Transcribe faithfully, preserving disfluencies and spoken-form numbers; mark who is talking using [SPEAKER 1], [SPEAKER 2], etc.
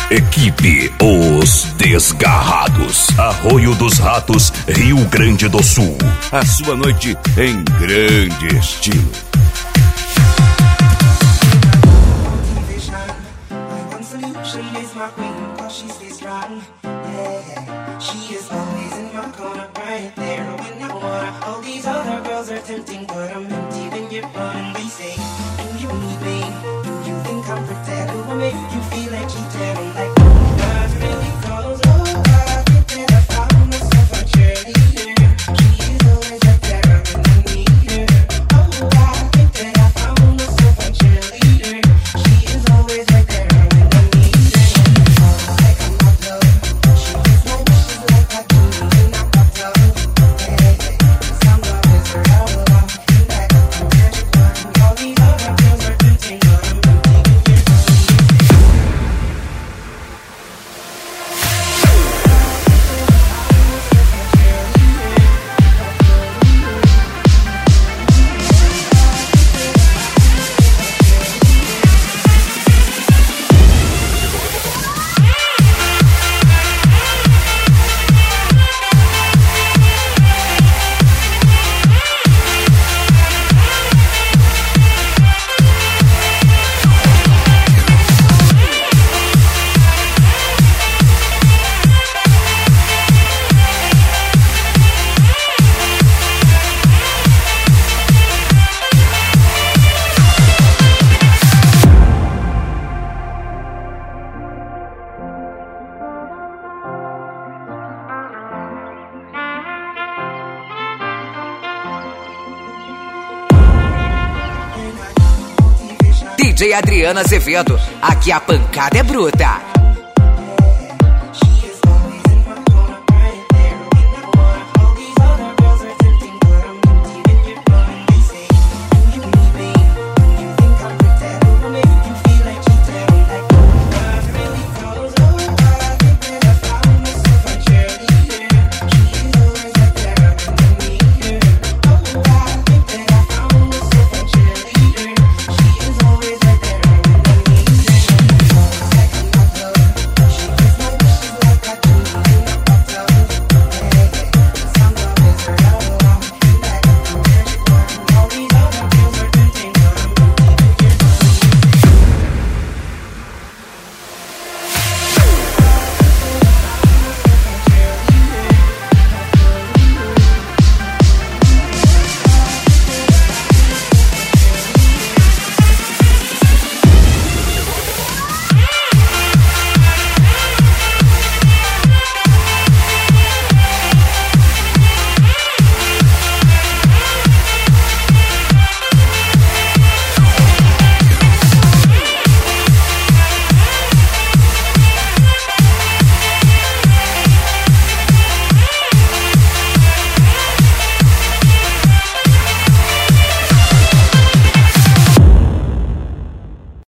[SPEAKER 1] Equipe Os Desgarrados, Arroio dos Ratos, Rio Grande do Sul. A sua noite em grande estilo.
[SPEAKER 2] Make you feel like you dead. I'm like, oh, God really goes. Oh, I think that I found myself a cheerleader. She is always right there when I need her. Oh, I think that I found myself a cheerleader. She is always right there when I need her. Oh, like I'm not love. She gets my wishes like I do in a hot tub. Hey, some love is her outlaw. And I got the magic one. All these other girls are tempting, but I'm empty.
[SPEAKER 3] D J Adriana Azevedo, aqui a pancada é bruta.